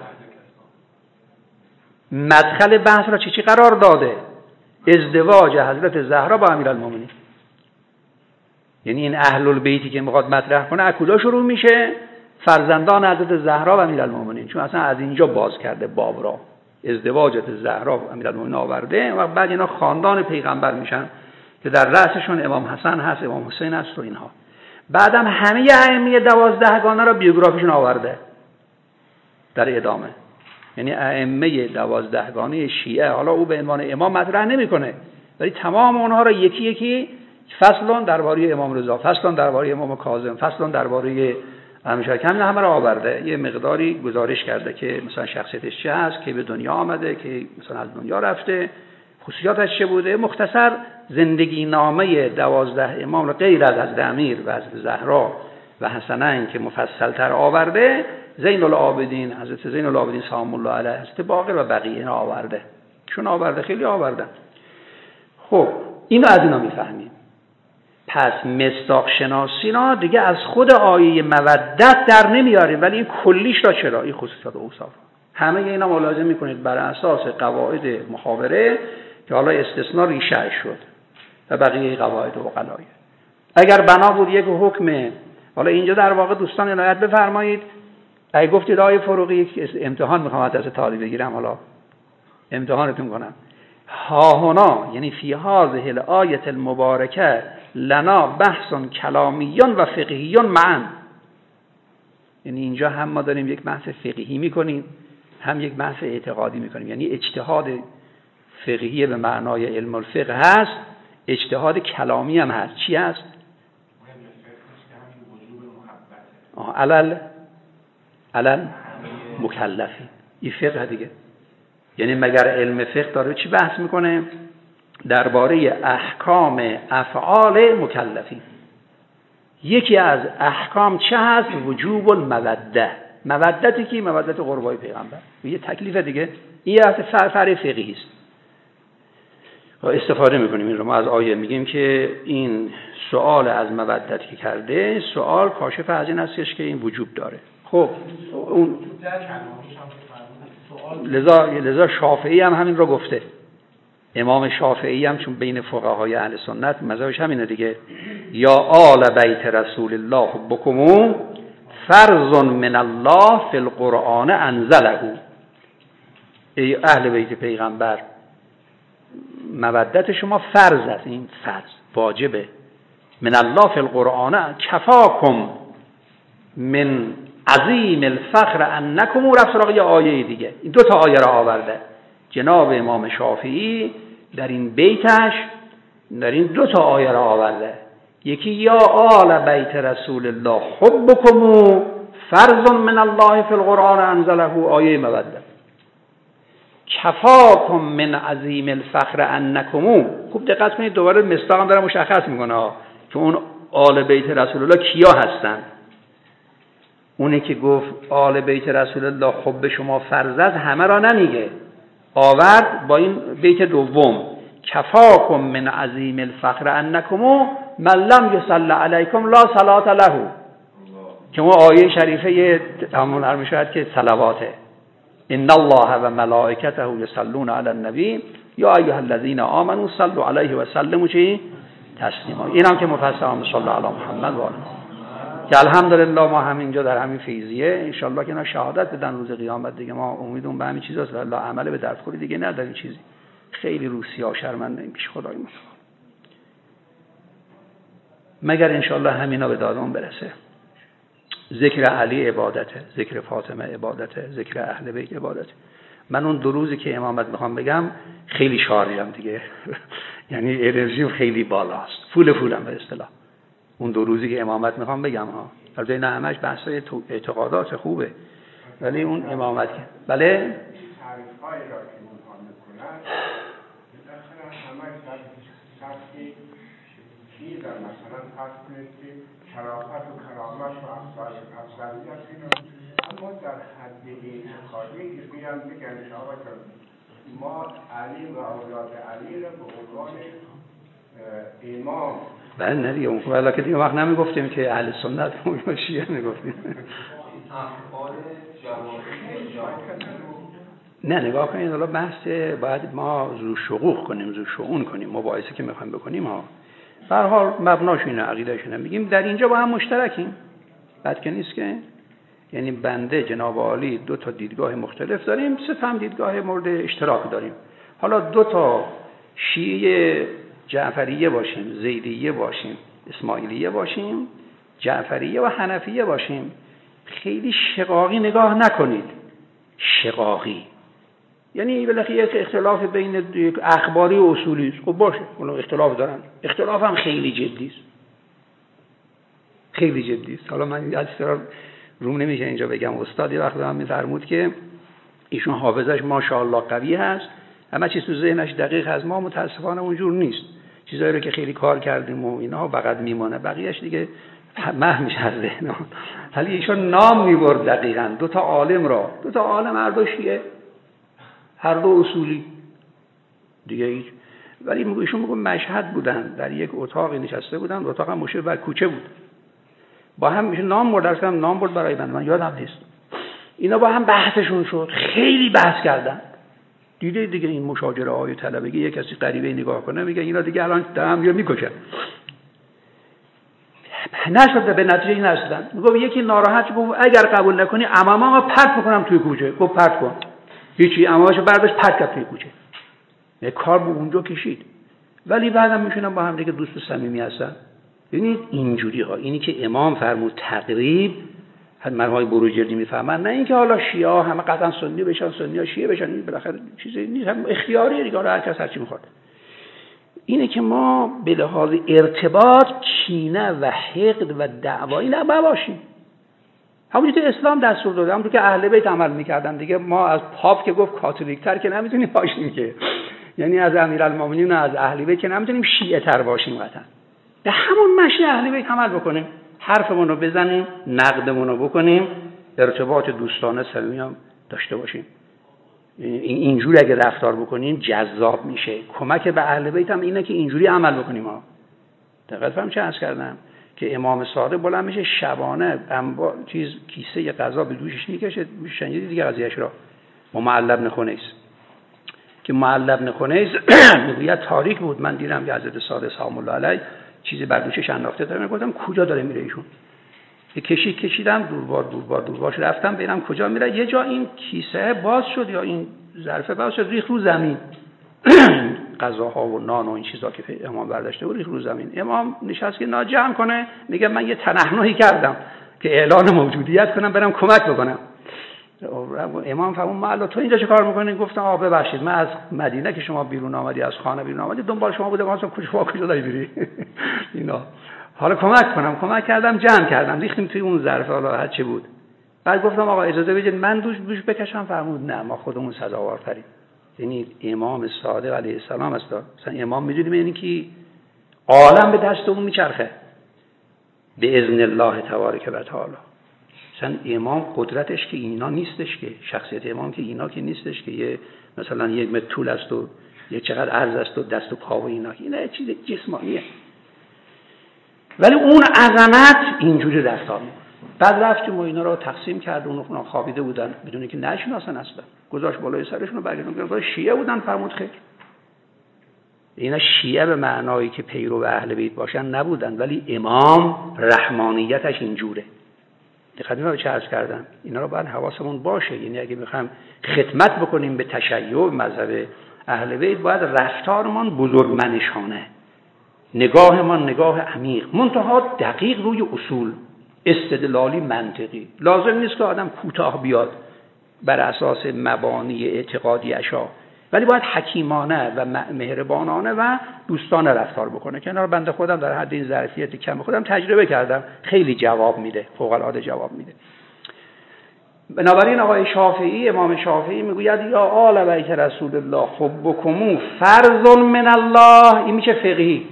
مدخل بحث را چی چی قرار داده؟ ازدواج حضرت زهرا با امیرالمومنین. یعنی این اهل البیتی که میخواد مطرح کنه از کجا شروع میشه؟ فرزندان حضرت زهرا و امیرالمومنین. چون اصلا از اینجا باز کرده باب را، ازدواج حضرت زهرا و امیرالمومنین آورده و بعد اینا خاندان پیغمبر میشن که در رأسشون امام حسن هست، امام حسین هست و اینها. بعدم همه ائمه دوازدهگانه را بیوگرافیشون آورده در ادامه. یعنی ائمه دوازدهگانه شیعه حالا او به عنوان امام مطرح نمیکنه ولی تمام اونها را یکی یکی فصلون درباره امام رضا، فصلون درباره امام کاظم، فصلون درباره همیشه همین همه را آورده. یه مقداری گزارش کرده که مثلا شخصیتش چه هست، که به دنیا آمده، که مثلا از دنیا رفته، خصوصیاتش چه بوده. مختصر زندگی نامه دوازده امام را غیر از حضرت امیر و حضرت زهرا و حسنین که مفصل تر آورده، زین العابدین حضرت زین العابدین سلام الله علیه، حضرت باقر و بقیه آورده. چون آورده خیلی آوردن. خب اینو از اینا میفهمیم. پس مصداق شناسی را دیگه از خود آیه مودت در نمیاریم ولی این کلیش را چرا این خصوصیات اوصاف همه اینا ملاحظه میکنید بر اساس قواعد محاوره که حالا استثناء ریشه شد و بقیه قواعد و قلایه. اگر بنا بود یک حکم، حالا اینجا در واقع دوستان عنایت بفرمایید، اگه گفتید آیه فروغی یک امتحان میخوام از طالب بگیرم، حالا امتحانتون کنم. ها هنا یعنی فی هذه الآیه المبارکه لنا بحث کلامیون و فقهیون معا. یعنی اینجا هم ما داریم یک بحث فقهی میکنیم هم یک بحث اعتقادی میکنیم. یعنی اجتهاد فقهی به معنای علم الفقه هست، اجتهاد کلامی هم هست. چی هست؟ علل علل مکلفی. این فقه دیگه. یعنی مگر علم فقه داره چی بحث میکنه؟ درباره احکام افعال مکلفین. یکی از احکام چه هست؟ وجوب الموده. مودتی که مودت قربای پیغمبر یه تکلیف دیگه. این از فرع فقهی است. استفاده میکنیم این رو. ما از آیه میگیم که این سوال از مودتی که کرده سوال کاشف از این هستش که این وجوب داره. خب اون لذا لذا شافعی هم همین رو گفته. امام شافعی هم چون بین فقهای اهل سنت مذهبش همینه دیگه، یا آل بیت رسول الله بکمو فرض من الله فی القرآن انزله. ای اهل بیت پیغمبر مودت شما فرض است، این فرض واجبه. من الله فی القرآن کفاکم من عظیم الفخر انکم. رفت سراغ یه آیه دیگه. این دو تا آیه را آورده جناب امام شافعی در این بیتش، در این دو تا آیه را آورده. یکی یا آل بیت رسول الله حبکم فرض من الله فی القرآن انزله، آیه مودت. کفاکم من عظیم الفخر انکم. خوب دقت کنید دوباره مصداق هم داره مشخص میکنه که اون آل بیت رسول الله کیا هستن. اونی که گفت آل بیت رسول الله حب شما فرض است همه را نمیگه، آورد با این بیت دوم کفاکم من عظیم الفخر انکم من لم یصلی علیکم لا صلاة له، که اون آیه شریفه همون هر شاید که صلواته. ان الله و ملائکته یصلون علی النبی یا ایها الذین آمنوا صلوا علیه و سلموا چی تسلیما. اینم که مفصل هم صلی علی محمد و آله، که الحمدلله ما همینجا در همین فیضیه ان شاء الله که اینا شهادت بدن روز قیامت دیگه. ما امیدمون به همین چیزاست، والله عمل به دردخوری دیگه نداریم. چیزی خیلی روسیا شرمنده این پیش خدای ما، مگر ان شاء الله همینا به دادمون برسه. ذکر علی عبادته، ذکر فاطمه عبادته، ذکر اهل بیت عبادته. من اون دو روزی که امامت میخوام بگم خیلی شارژم دیگه یعنی انرژیم خیلی بالاست، فول فولم به اصطلاح. اون دو روزی که امامت میخوام بگم ها، البته نه همش بحثای اعتقادات خوبه، ولی اون امامت که بله تعریف‌هایی را که اونها میکنن بالاخره همش در سطحی چیزن. مثلا فرض کنید که شرافت و کرامت و افضلیت اینا، اما در حد اعتقادی که بیان بگن که آقا جان ما علی و اولاد علی را به عنوان امام، بله نه دیگه اون ولی که دیگه وقت نمیگفتیم که اهل سنت و شیعه میگفتیم. نه نگاه کنید، حالا بحث باید ما زو شقوق کنیم، زو شؤون کنیم، مباحثه که میخوایم بکنیم ها به هر حال مبناش اینه، عقیدهش اینه، میگیم در اینجا با هم مشترکیم، بد که نیست که یعنی بنده جناب عالی دو تا دیدگاه مختلف داریم، سه تا هم دیدگاه مورد اشتراک داریم. حالا دو تا شیعه جعفریه باشیم، زیدیه باشیم، اسماعیلیه باشیم، جعفریه و حنفیه باشیم، خیلی شقاقی نگاه نکنید. شقاقی یعنی بالاخره یک اختلاف بین اخباری و اصولی است، خب باشه اون اختلاف دارن، اختلاف هم خیلی جدی است، خیلی جدی است. حالا من از طرف روم نمیشه اینجا بگم، استادی وقت هم میفرمود که ایشون حافظش ماشاءالله قوی هست، همه چیز تو ذهنش دقیق هست، ما متاسفانه اونجور نیست، چیزایی رو که خیلی کار کردیم و اینا فقط میمونه، بقیه‌اش دیگه محو میشه از ذهن. ولی ایشون نام میبرد دقیقاً دو تا عالم را، دو تا عالم هر دو شیعه، هر دو اصولی دیگه هیچ. ولی ایشون میگه مشهد بودن، در یک اتاقی نشسته بودن، اتاق هم مشابه بر کوچه بود، با هم میشه نام برد، درست کنم نام برد برای من، من یادم نیست. اینا با هم بحثشون شد، خیلی بحث کردن. دیده دیگه این مشاجره های طلبگی، یک کسی غریبه نگاه کنه میگه اینا دیگه الان دارم یا میکشن. نشد به نتیجه نرسیدن. میگه یکی ناراحت گفت اگر قبول نکنی عمامو پرت میکنم توی کوچه. گفت پرت کن. هیچی، عماماشو برداشت پرت کرد توی کوچه. یه کار به اونجا کشید. ولی بعدم میشونن با هم دیگه دوست و صمیمی هستن. ببینید اینجوری ها، اینی که امام فرمود تقریب مرهای بروجردی میفهمن، نه اینکه حالا شیعه ها همه قطعا سنی بشن، سنی ها شیعه بشن، این بالاخره چیزی نیست، هم اختیاریه دیگه، هر کس هر چی میخواد. اینه که ما به لحاظ ارتباط کینه و حقد و دعوایی نباشیم. همونجوری که اسلام دستور داده، همونجوری که اهل بیت عمل میکردن دیگه، ما از پاپ که گفت کاتولیک تر که نمیتونیم باشیم که، یعنی از امیرالمومنین و از اهل بیت که نمیتونیم شیعه تر باشیم قطعا. به همون مشی اهل بیت عمل بکنیم، حرفمون رو بزنیم، نقدمون رو بکنیم، ارتباط دوستانه صمیمی هم داشته باشیم. اینجوری اگه رفتار بکنیم جذاب میشه. کمک به اهل بیت هم اینه که اینجوری عمل بکنیم ها. دقت فرمودید چه عرض کردم که امام صادق بلند میشه شبانه انبا چیز کیسه غذا به دوشش میکشه. شنیدید دیگه قضیهش رو با معلب بن خنیس، که معلب بن خنیس میگه تاریک بود، من دیدم که حضرت صادق سلام الله علیه چیزی بر دوشش انداخته داره، گفتم کجا داره میره ایشون؟ کشی کشیدم دوربار دوربار دوربارش رفتم ببینم کجا میره. یه جا این کیسه باز شد یا این ظرف باز شد، ریخت رو زمین. غذاها و نان و این چیزا که امام برداشته بود ریخت رو زمین. امام نشست که ناجم کنه، میگه من یه تنحنحی کردم که اعلان موجودیت کنم، برم کمک بکنم. امام فرمود معلا تو اینجا چه کار میکنی؟ گفتم آ ببخشید من از مدینه که شما بیرون آمدی، از خانه بیرون آمدی، دنبال شما بودم، واسه کجا کجا داری میری؟ اینا حالا کمک کنم. کمک کردم، جمع کردم، ریختیم توی اون ظرف، حالا هر چی بود. بعد گفتم آقا اجازه بدید من دوش دوش بکشم. فرمود نه، ما خودمون سزاوارتریم. یعنی امام صادق علیه السلام است. مثلا امام میدونیم یعنی که عالم به دست اون میچرخه به اذن الله تبارک و تعالی. مثلا امام قدرتش که اینا نیستش، که شخصیت امام که اینا که نیستش که یه مثلا یک متر طول است و یک چقدر عرض است و دست و پا و اینا، اینا چیز جسمانیه. ولی اون عظمت اینجوری رفتار میکنه. بعد رفتیم و اینا رو تقسیم کرد، اون خوابیده بودن بدون که نشناسن اصلا، گذاشت بالای سرشون و برگردون گفت شیعه بودن. فرمود خیر، اینا شیعه به معنایی که پیرو اهل بیت باشن نبودن، ولی امام رحمانیتش اینجوره. دقت می‌کنید چه عرض کردم؟ اینا رو باید حواسمون باشه. یعنی اگه می‌خوایم خدمت بکنیم به تشیع مذهب اهل بیت، باید رفتارمان بزرگمنشانه، نگاهمان نگاه عمیق، منتها دقیق روی اصول، استدلالی منطقی. لازم نیست که آدم کوتاه بیاد بر اساس مبانی اعتقادی اشا، ولی باید حکیمانه و مهربانانه و دوستانه رفتار بکنه که اینا رو بنده خودم در حد این ظرفیت کم خودم تجربه کردم، خیلی جواب میده، فوق العاده جواب میده. بنابراین آقای شافعی، امام شافعی میگوید یا آل بیت رسول الله حبکم فرض من الله، این میشه فقهی،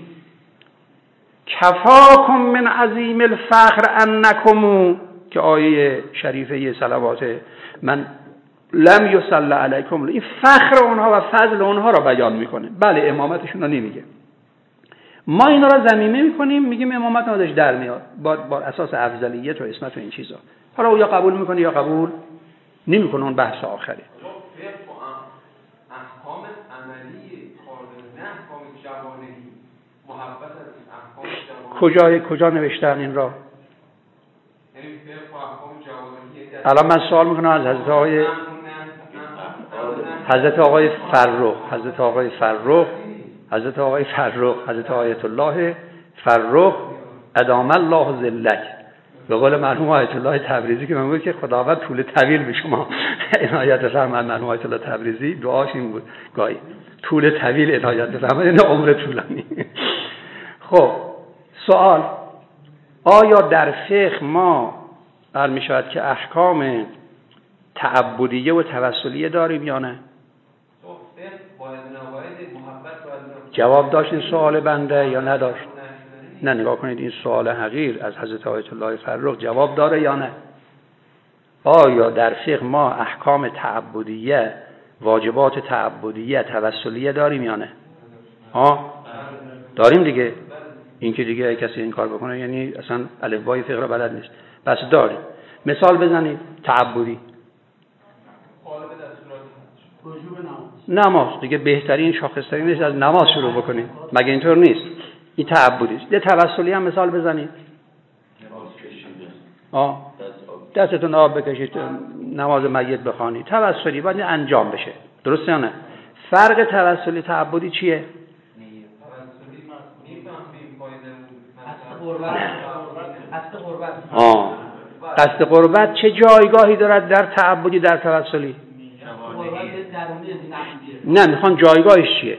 کفاکم من عظیم الفخر انکم، که آیه شریفه صلوات من لم یصلی علیکم، این فخر اونها و فضل اونها را بیان میکنه. بله امامتشون رو نمیگه، ما اینا را ضمیمه میکنیم، میگیم امامت نداش در میاد با, با اساس افضلیت و اسمت و این چیزا. حالا او یا قبول میکنه یا قبول نمیکنه، اون بحث آخره. احکام عملی قانون، نه احکام جوانهی، محبت از احکام جوانهی کجا کجا نوشتن این را؟ الان من سوال میکنم از حضرت آقای حضرت آقای فرخ حضرت آقای فرخ حضرت آقای فرخ حضرت آیت الله فرخ ادام الله ذلک، به قول مرحوم آیت الله تبریزی که من بود که خداوند طول طویل به شما عنایت بفرماید. مرحوم آیت الله تبریزی دعاش این بود گاهی طول طویل عنایت بفرماید، یعنی عمر طولانی. خب سوال، آیا در فقه ما بر می شود که احکام تعبدیه و توسلیه داریم یا نه؟ جواب داشت این سوال بنده یا نداشت؟ نه، نگاه کنید این سوال حقیر از حضرت آیت الله فرخ جواب داره یا نه؟ آیا در فقه ما احکام تعبدیه، واجبات تعبدیه، توسلیه داریم یا نه؟ ها؟ داریم دیگه. این که دیگه کسی این کار بکنه یعنی اصلا الفبای فقه را بلد نیست. بس داریم. مثال بزنید تعبدی. نماز دیگه بهترین شاخصترین نیست از نماز شروع بکنید، مگه اینطور نیست؟ این تعبدی است. یه توسلی هم مثال بزنید. آه دستتون آب بکشید، نماز میت بخوانید، توسلی باید انجام بشه. درسته یا نه؟ فرق توسلی تعبدی چیه؟ آه قصد قربت چه جایگاهی دارد در تعبدی در توسلی؟ نه، میخوان جایگاهش چیه؟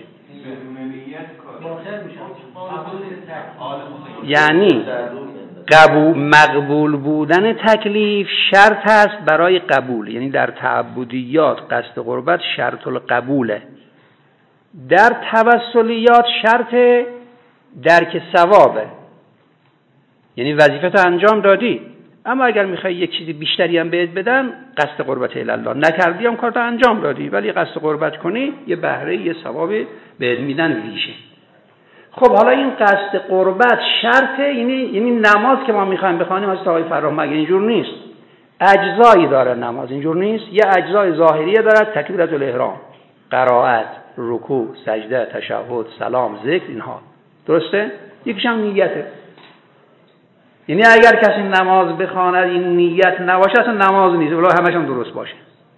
یعنی قبول مقبول بودن تکلیف شرط است برای قبول، یعنی در تعبدیات قصد قربت شرط القبوله، در توسلیات شرط درک ثوابه، یعنی وظیفت انجام دادی، اما اگر میخوای یک چیزی بیشتری هم بهت بدن قصد قربت الله نکردی هم کارت انجام دادی، ولی قصد قربت کنی یه بهره یه ثوابی بهت میدن ویژه. خب حالا این قصد قربت شرطه، یعنی یعنی نماز که ما میخوایم بخوانیم از آقای فرخ مگه اینجور نیست؟ اجزایی داره نماز، اینجور نیست؟ یه اجزای ظاهریه داره، تکبیرت الاحرام، قرائت، رکوع، سجده، تشهد، سلام، ذکر، اینها. درسته؟ یکیش هم نیته. یعنی اگر کسی نماز بخواند این نیت نباشه اصلا نماز نیست، ولی همش هم درست باشه.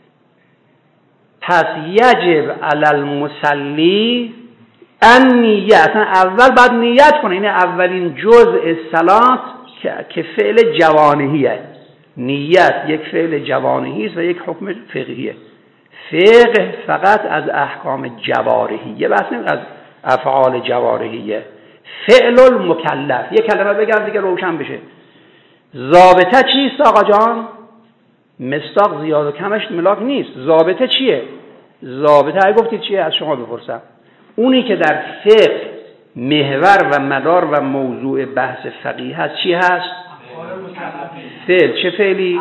پس یجب علی المصلی ان نیت، اصلا اول باید نیت کنه، این اولین جزء صلات که فعل جوانهیه. نیت یک فعل جوانهی است و یک حکم فقهیه. فقه فقط از احکام جوارحیه، بس نه از افعال جوارحیه. فعل المکلف، یک کلمه بگم دیگه روشن بشه. ضابطه چیست آقا جان؟ مصداق زیاد و کمش ملاک نیست. ضابطه چیه؟ ضابطه اگه گفتید چیه از شما بپرسم. اونی که در فقه محور و مدار و موضوع بحث فقیه هست چی هست؟ فعل. چه فعلی؟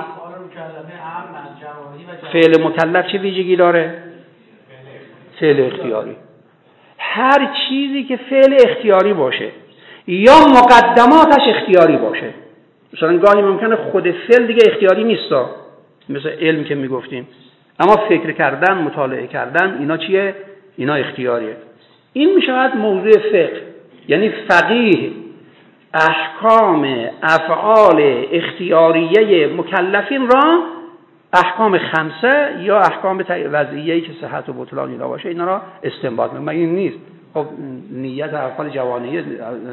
فعل مکلف چه ویژگی داره؟ فعل اختیاری. هر چیزی که فعل اختیاری باشه یا مقدماتش اختیاری باشه، مثلا گاهی ممکنه خود فعل دیگه اختیاری نیستا، مثل علم که میگفتیم، اما فکر کردن، مطالعه کردن، اینا چیه؟ اینا اختیاریه. این میشود موضوع فقه. یعنی فقیه احکام افعال اختیاریه مکلفین را، احکام خمسه یا احکام وضعیه‌ای که صحت و بطلان اینا باشه، اینا را استنباط می‌کنه. مگه این نیست؟ خب نیت افعال جوانیه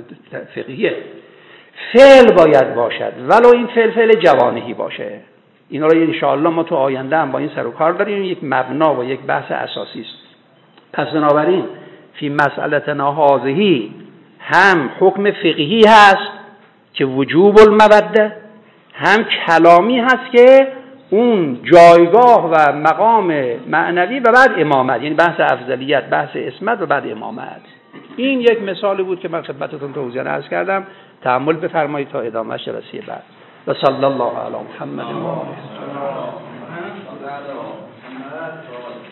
فقهیه. فعل باید باشد ولو این فعل فعل جوانهی باشه. اینا رو ان شاء الله ما تو آینده هم با این سر و کار داریم، یک مبنا و یک بحث اساسی است. پس بنابراین فی مسئلتنا هذه هم حکم فقهی هست که وجوب الموده، هم کلامی هست که اون جایگاه و مقام معنوی و بعد امامت، یعنی بحث افضلیت، بحث اسمت و بعد امامت. این یک مثالی بود که من خدمتتون توضیح عرض کردم. تأمل بفرمایید تا ادامه جلسه بعد. و صلی الله علی محمد و آله.